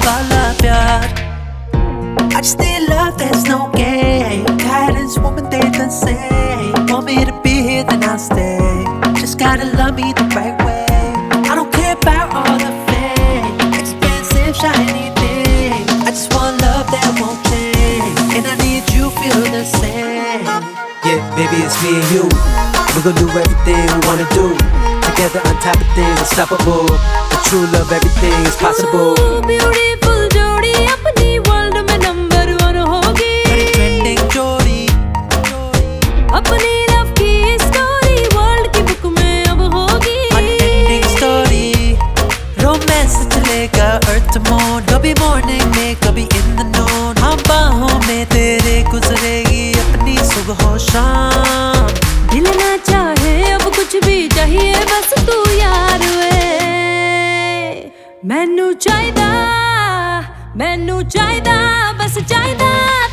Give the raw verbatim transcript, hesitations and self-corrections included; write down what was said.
वाला प्यार। I just need love, there's no game. Guidance, woman, they the same. Want me to be here, then I'll stay. Just gotta love me the right way. I don't care about all the fame, expensive, shiny things. I just want love that won't change, and I need you feel the same. Yeah, baby, it's me and you. We gon' do everything we wanna do. Together on top of things, unstoppable. The true love, everything is possible. Beautiful जोड़ी अपनी world में number one होगी। बड़ी trending जोड़ी, अपनी love की story world की book में अब होगी। unending story. Romance से चलेगा earth to moon. कभी morning में, कभी in the noon. हाँ बाहों में तेरे गुजरेगी अपनी सुबह और शाम। दिल ना चाहे अब कुछ भी चाहिए बस तू यार वे। मैनू चाहिदा, मैनू चाहिदा, बस चाहिदा।